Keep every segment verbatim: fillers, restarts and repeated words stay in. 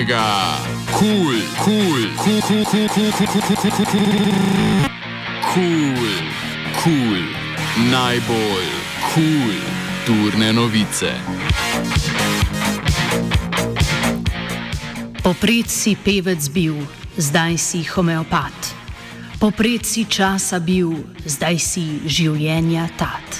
mega, kul, kul, kul, kul, kul, kul, kul, kul, kul, kul, kul, najbolj kul, turne novice. Popred si pevec bil, zdaj si homeopat. Popred si časa bil, zdaj si življenja tat.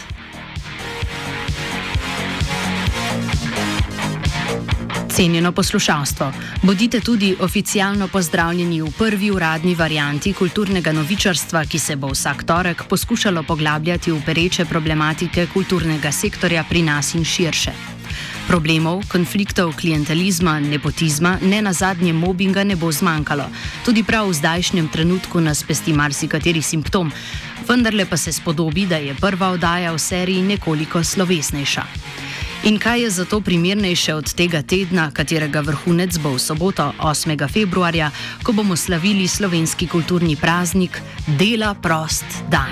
Cenjeno poslušalstvo, bodite tudi oficialno pozdravljeni v prvi uradni varianti kulturnega novičarstva, ki se bo vsak torek poskušalo poglabljati v pereče problematike kulturnega sektorja pri nas in širše. Problemov, konfliktov, klientelizma, nepotizma, ne nazadnje mobinga ne bo zmanjkalo. Tudi prav v zdajšnjem trenutku nas pesti marsikateri simptom, vendarle pa se spodobi, da je prva oddaja v seriji nekoliko slovesnejša. In kaj je zato primernejše od tega tedna, katerega vrhunec bo v soboto osmega februarja, ko bomo slavili slovenski kulturni praznik Dela prost dan.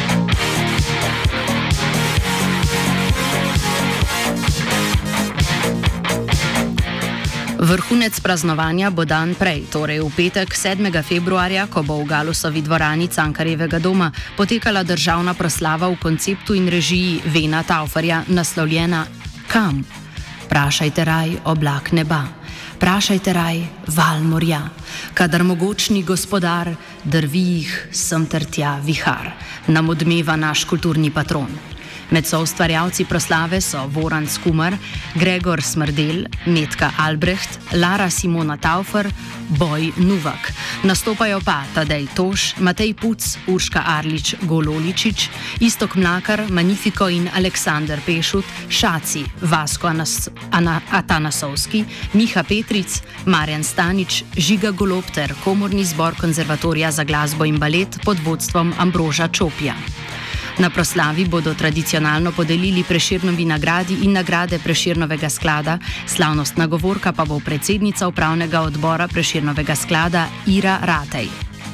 Vrhunec praznovanja bo dan prej, torej v petek sedmega februarja, ko bo v Galusovi dvorani Cankarjevega doma potekala državna proslava v konceptu in režiji Vena Tauferja, naslovljena Kam? Prašajte raj oblak neba, prašajte raj val morja, kadar mogočni gospodar drvi jih sem ter tja vihar, nam odmeva naš kulturni patron. Med soustvarjalci proslave so Voran Skumar, Gregor Smrdel, Metka Albrecht, Lara Simona Taufer, Boj Nuvak. Nastopajo pa Tadej Toš, Matej Puc, Urška Arlič Gololičič, Istok Mlakar, Manifiko in Aleksander Pešut, Šaci, Vasko Anas, Ana, Atanasovski, Miha Petric, Marjan Stanič, Žiga Golob ter komorni zbor Konzervatorija za glasbo in balet pod vodstvom Ambroža Čopija. Na proslavi bodo tradicionalno podelili Prešernovi nagradi in nagrade Prešernovega sklada, slavnostna govorka pa bo predsednica upravnega odbora Prešernovega sklada Ira Ratej.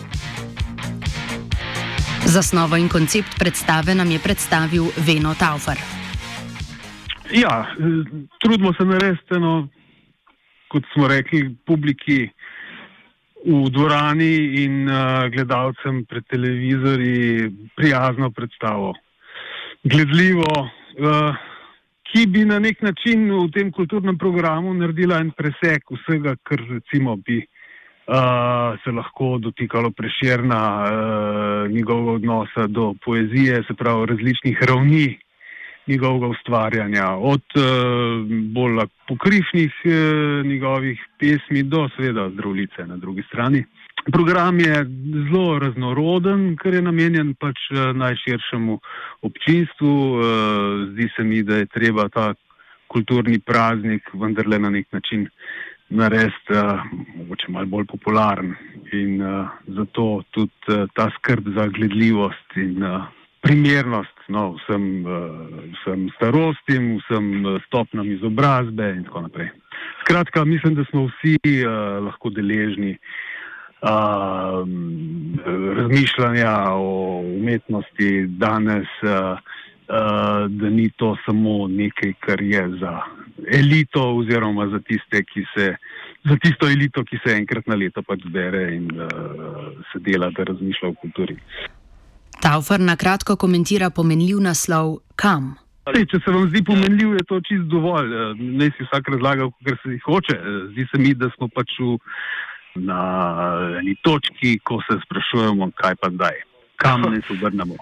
Zasnovo in koncept predstave nam je predstavil Veno Taufer. Ja, trudimo se narediti eno, kot smo rekli, publiki v dvorani in uh, gledalcem pred televizorji prijazno predstavo. Gledljivo, uh, ki bi na nek način v tem kulturnem programu naredila en presek vsega, kar recimo bi uh, se lahko dotikalo Prešerna, uh, njegovega odnosa do poezije, se pravi različnih ravni njegovega ustvarjanja, od uh, bolj pokrifnih uh, njegovih pesmi do seveda Zdravljice na drugi strani. Program je zelo raznoroden, ker je namenjen pač uh, najširšemu občinstvu. Uh, zdi se mi, da je treba ta kulturni praznik vendarle na nek način narediti uh, mogoče malo bolj popularen. In uh, zato tudi uh, ta skrb za gledljivost in uh, primernost no, vsem, vsem starostim, vsem stopnjam izobrazbe in tako naprej. Skratka, mislim, da smo vsi uh, lahko deležni uh, razmišljanja o umetnosti danes, uh, uh, da ni to samo nekaj, kar je za elito oziroma za tiste, ki se, za tisto elito, ki se enkrat na leto pač zbere in uh, se dela, da razmišlja o kulturi. Taufer na kratko komentira pomenljiv naslov Kam? Sej, če se vam zdi pomenljiv, je to čisto dovolj. Ne si vsak razlaga, kar se hoče. Zdi se mi, da smo pač v, na eni točki, ko se sprašujemo, kaj pa zdaj. Kam ne se obrnemo.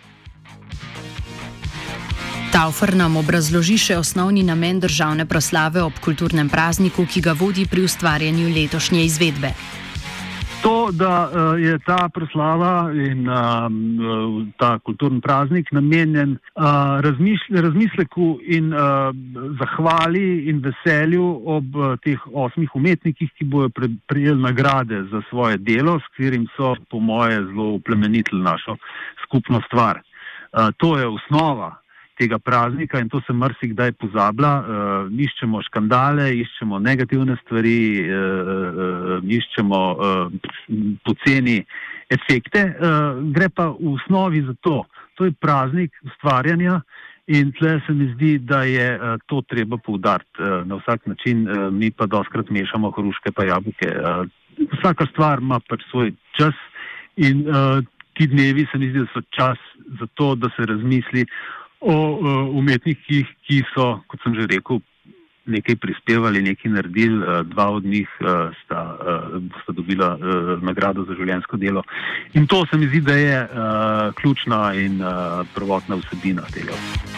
Taufer nam obrazloži še osnovni namen državne proslave ob kulturnem prazniku, ki ga vodi pri ustvarjanju letošnje izvedbe. To, da uh, je ta proslava in uh, ta kulturni praznik namenjen uh, razmišl- razmisleku in uh, zahvali in veselju ob uh, teh osmih umetnikih, ki bojo pre- prejeli nagrade za svoje delo, s katerim so po moje zelo uplemenitili našo skupno stvar. Uh, to je osnova tega praznika in to se marsikdaj pozablja. Uh, iščemo škandale, iščemo negativne stvari, uh, uh, iščemo uh, poceni efekte. Uh, gre pa v osnovi za to. To je praznik ustvarjanja In tle se mi zdi, da je uh, to treba poudariti uh, na vsak način, uh, mi pa doskrat mešamo hruške pa jabolke. Uh, vsaka stvar ima pač svoj čas in uh, ti dnevi se mi zdi, da so čas za to, da se razmisli o uh, umetnikih, ki so, kot sem že rekel, nekaj prispevali, nekaj naredili, uh, dva od njih uh, sta, uh, sta dobila uh, nagrado za življenjsko delo. In to se mi zdi, da je uh, ključna in uh, prvotna vsebina tega.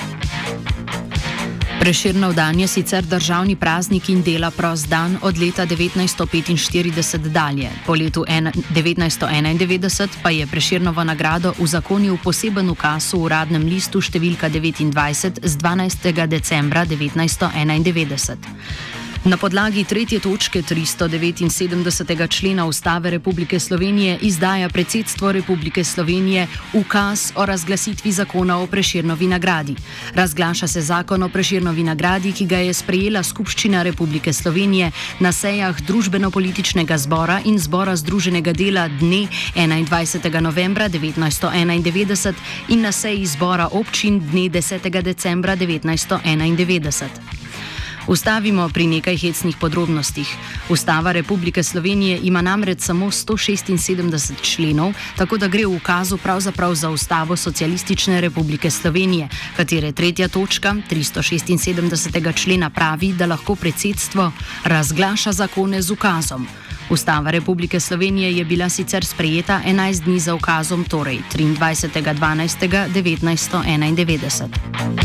Prešernov dan je sicer državni praznik in dela prost dan od leta devetnajststo petinštirideset dalje. Po letu devetnajststo enaindevetdeset pa je Prešernovo nagrado uzakonil poseben ukaz v uradnem listu številka devetindvajset z dvanajstega decembra devetnajststo enaindevetdeset. Na podlagi tretje točke tristo devetinsedemdesetega člena Ustave Republike Slovenije izdaja predsedstvo Republike Slovenije ukaz o razglasitvi zakona o Prešernovi nagradi. Razglaša se zakon o Prešernovi nagradi, ki ga je sprejela Skupščina Republike Slovenije na sejah Družbeno-političnega zbora in Zbora združenega dela dne enaindvajsetega novembra devetnajststo enaindevetdeset in na seji zbora občin dne desetega decembra devetnajststo enaindevetdeset. Ustavimo pri nekaj hecnih podrobnostih. Ustava Republike Slovenije ima namreč samo sto šestinsedemdeset členov, tako da gre v ukazu pravzaprav za Ustavo Socialistične Republike Slovenije, katere tretja točka tristo šestinsedemdesetega člena pravi, da lahko predsedstvo razglaša zakone z ukazom. Ustava Republike Slovenije je bila sicer sprejeta enajst dni za ukazom, torej triindvajsetega dvanajstega devetnajststo enaindevetdeset.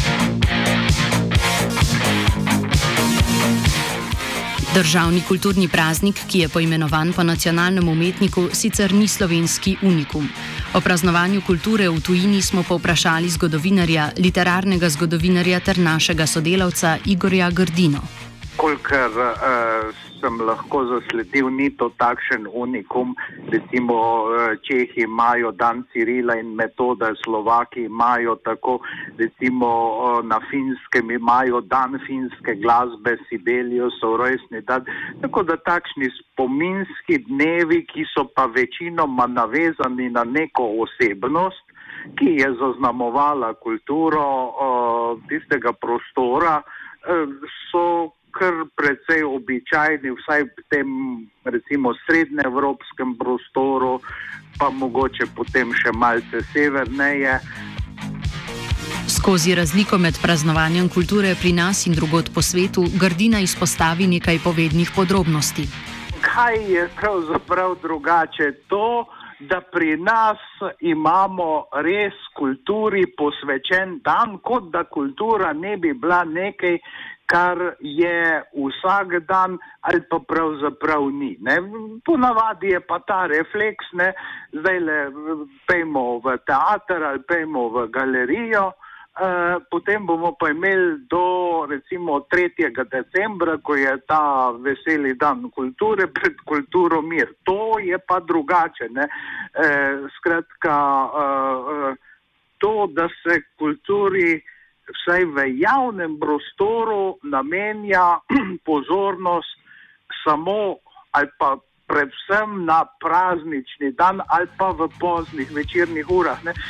Državni kulturni praznik, ki je poimenovan po nacionalnem umetniku, sicer ni slovenski unikum. O praznovanju kulture v tujini smo povprašali zgodovinarja, literarnega zgodovinarja ter našega sodelavca Igorja Grdino. Kolikor uh, sem lahko zasledil, ni to takšen unikum. Recimo uh, Čehi imajo dan Cirila in Metode, Slovaki imajo tako, recimo uh, na Finskem imajo dan finske glasbe, Sibeliusov rojstni dan. Tako da takšni spominski dnevi, ki so pa večinoma navezani na neko osebnost, ki je zaznamovala kulturo uh, tistega prostora, uh, so kar precej običajni, vsaj v tem, recimo, srednjeevropskem prostoru, pa mogoče potem še malce severneje. Skozi razliko med praznovanjem kulture pri nas in drugod po svetu, Grdina izpostavi nekaj povednih podrobnosti. Kaj je pravzaprav drugače? To, da pri nas imamo res kulturi posvečen dan, kot da kultura ne bi bila nekaj, kar je vsak dan ali pa pravzaprav ni. Ne? Ponavadi je pa ta refleks, ne? Zdaj le pejmo v teater ali pejmo v galerijo, e, potem bomo pa imeli do recimo tretjega decembra, ko je ta veseli dan kulture, pred kulturo mir. To je pa drugače. Ne? E, skratka, e, to, da se kulturi vsaj v javnem prostoru namenja pozornost samo ali pa predvsem na praznični dan ali pa v poznih večernih urah. Ne?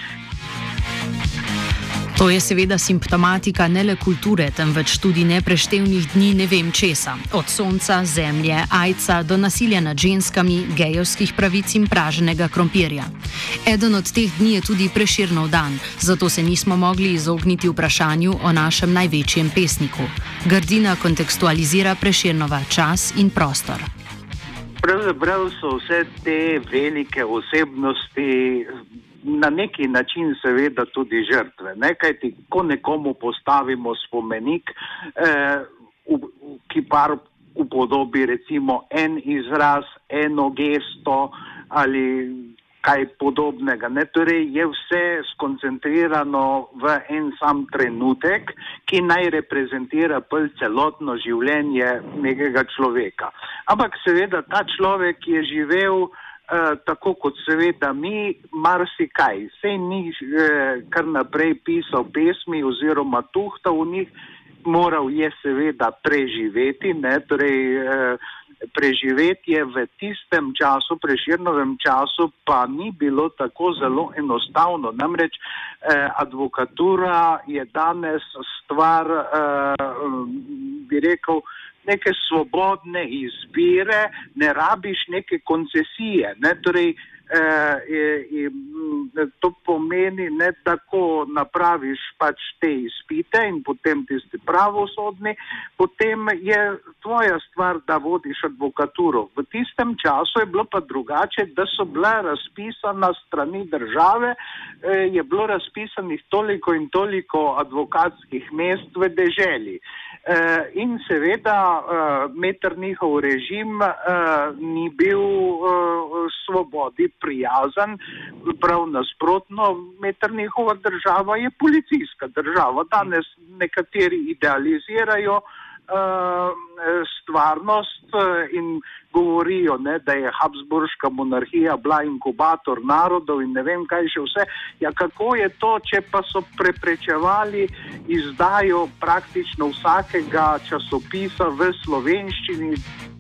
To je seveda simptomatika ne le kulture, temveč tudi nepreštevnih dni ne vem česa. Od sonca, zemlje, ajca do nasilja nad ženskami, gejovskih pravic in praženega krompirja. Eden od teh dni je tudi Prešernov dan, zato se nismo mogli izogniti vprašanju o našem največjem pesniku. Grdina kontekstualizira Prešernova čas in prostor. Pravzaprav so vse te velike osebnosti na neki način seveda tudi žrtve. Ne? Kajti, ko nekomu postavimo spomenik, eh, v, ki par upodobi recimo en izraz, eno gesto ali kaj podobnega. Ne? Torej je vse skoncentrirano v en sam trenutek, ki naj reprezentira pol celotno življenje nekega človeka. Ampak seveda ta človek je živel Uh, tako kot seveda mi, marsikaj. Sej ni uh, kar naprej pisal pesmi oziroma tuhtal v njih, moral je seveda preživeti, ne? Torej uh, preživetje v tistem času, Prešernovem času, pa ni bilo tako zelo enostavno. Namreč eh, advokatura je danes stvar, eh, bi rekel, neke svobodne izbire, ne rabiš neke koncesije. Ne? Torej, eh, je, je, to pomeni, ne, da ko napraviš pač te izpite in potem tisti pravosodni, potem je tvoja stvar, da vodiš advokaturo. V tistem času je bilo pa drugače, da so bila razpisana strani države, eh, je bilo razpisanih toliko in toliko advokatskih mest v deželi. Uh, in seveda uh, Metternichov režim uh, ni bil uh, svobodi prijazen, prav nasprotno, Metternichova država je policijska država. Danes nekateri idealizirajo uh, stvarnost in govorijo, ne, da je Habsburška monarhija bila inkubator narodov in ne vem kaj še vse. Ja, kako je to, če pa so preprečevali izdajo praktično vsakega časopisa v slovenščini?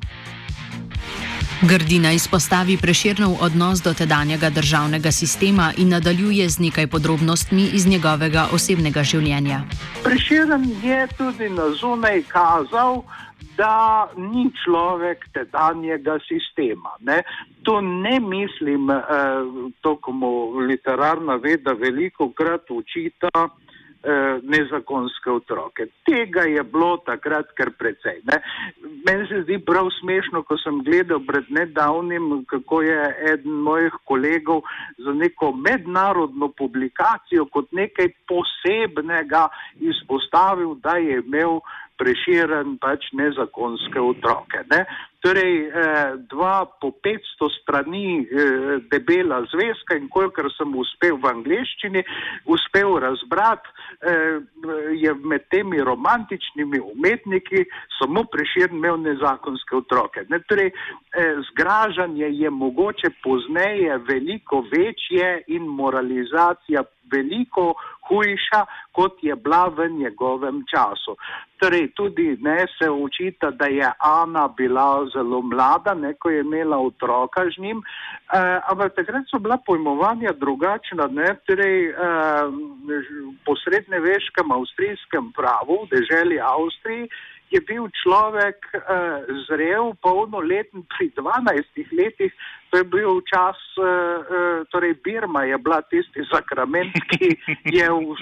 Grdina izpostavi Prešernov odnos do tedanjega državnega sistema in nadaljuje z nekaj podrobnostmi iz njegovega osebnega življenja. Prešeren je tudi na zunaj kazal, da ni človek tedanjega sistema. Ne? To ne mislim, eh, to, ko mu literarna veda veliko krat učita, eh, nezakonske otroke. Tega je bilo takrat kar precej. Ne? Meni se zdi prav smešno, ko sem gledal pred nedavnim, kako je eden mojih kolegov za neko mednarodno publikacijo kot nekaj posebnega izpostavil, da je imel Prešeren pač nezakonske otroke. Ne? Torej, eh, dva po petsto strani eh, debela zvezka in kolikor sem uspel v angleščini, uspel razbrati, eh, je med temi romantičnimi umetniki samo Prešeren imel nezakonske otroke. Ne? Torej, eh, zgražanje je mogoče pozneje veliko večje in moralizacija veliko hujša, kot je bila v njegovem času. Torej, tudi ne, se očita, da je Ana bila zelo mlada, ne, ko je imela otroka z njim, eh, ampak takrat so bila pojmovanja drugačna. Ne, torej, eh, po srednjeveškem avstrijskem pravu, v deželi Avstriji, je bil človek uh, zrel, polnoleten pri dvanajstih letih, to je bil čas, uh, torej Birma je bila tisti sakrament, ki je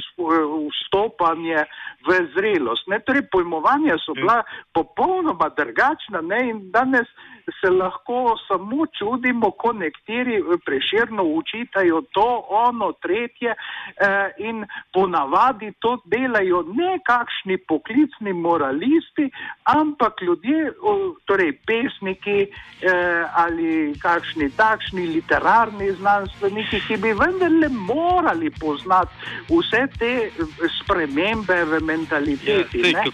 vstopanje v zrelost. Ne? Torej pojmovanja so bila popolnoma drugačna, ne? In danes se lahko samo čudimo, ko nekateri Prešerno učitajo to, ono, tretje eh, in ponavadi to delajo ne kakšni poklicni moralisti, ampak ljudje, torej pesniki eh, ali kakšni takšni literarni znanstveniki, ki bi vendarle morali poznati vse te spremembe v mentaliteti. Ja,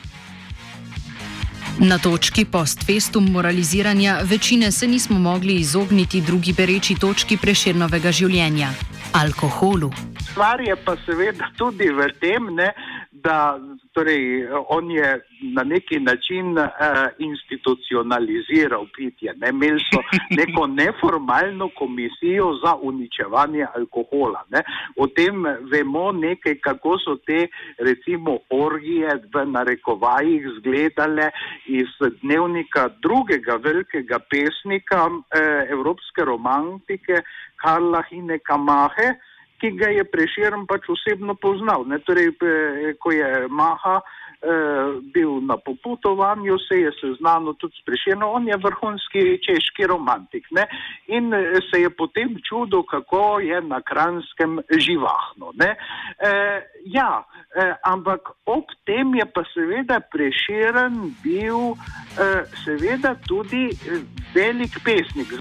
Na točki post festum moraliziranja večine se nismo mogli izogniti drugi pereči točki Prešernovega življenja – alkoholu. Stvar je pa seveda tudi v tem, ne, da torej, on je na neki način uh, institucionaliziral pitje. Ne. Imeli so neko neformalno komisijo za uničevanje alkohola. Ne. O tem vemo nekaj, kako so te recimo orgije v narekovajih izgledale iz dnevnika drugega velikega pesnika eh, evropske romantike Karla Hineka Mahe, ki ga je Prešeren pač osebno poznal. Ne? Torej, ko je Maha eh, bil na popotovanju, se je seznanil tudi s Prešernom, on je vrhunski češki romantik. Ne? In se je potem čudil, kako je na Kranjskem živahno. Ne? Eh, ja, eh, ampak ob tem je pa seveda Prešeren bil eh, seveda tudi velik pesnik.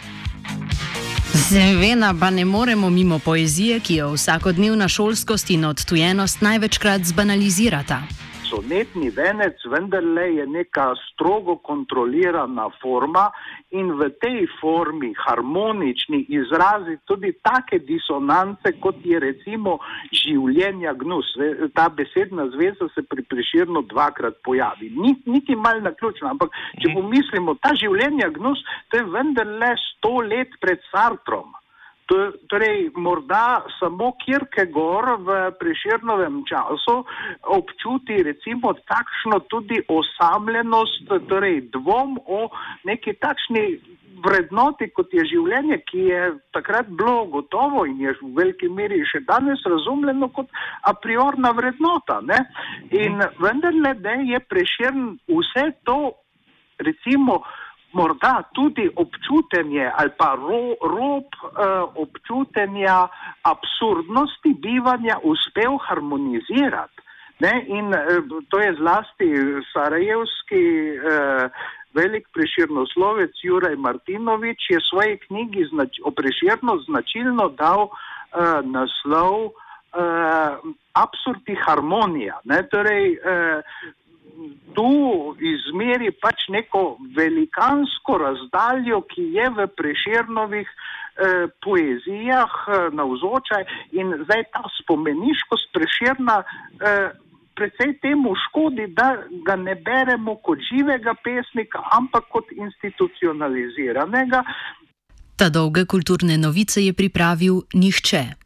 Seveda pa ne moremo mimo poezije, ki jo vsakodnevna šolskost in odtujenost največkrat zbanalizirata. sonetni venec vendarle je neka strogo kontrolirana forma in v tej formi harmonični izrazi tudi take disonance, kot je recimo življenja gnus. Ta besedna zveza se pri Prešernu dvakrat pojavi. Ni, niti mal naključna, ampak če pomislimo, ta življenja gnus, to je vendarle sto let pred Sartrom. Torej, morda samo Kierkegaard v Prešernovem času občuti recimo takšno tudi osamljenost, torej dvom o neki takšni vrednoti, kot je življenje, ki je takrat bilo gotovo in je v veliki meri še danes razumljeno kot a priorna vrednota. Ne? In vendarle, da je Prešern vse to recimo morda tudi občutenje ali pa ro, rob uh, občutenja absurdnosti bivanja uspel harmonizirati. Ne? In uh, to je zlasti sarajevski uh, velik prešernoslovec Juraj Martinović je v svoji knjigi znač- o Prešernu značilno dal uh, naslov uh, Absurdi harmonija. Ne? Torej, uh, tu izmeri pač neko velikansko razdaljo, ki je v Prešernovih eh, poezijah eh, navzočaj in zdaj ta spomeniškost Prešerna eh, precej temu škodi, da ga ne beremo kot živega pesnika, ampak kot institucionaliziranega. Ta dolge kulturne novice je pripravil Nihče.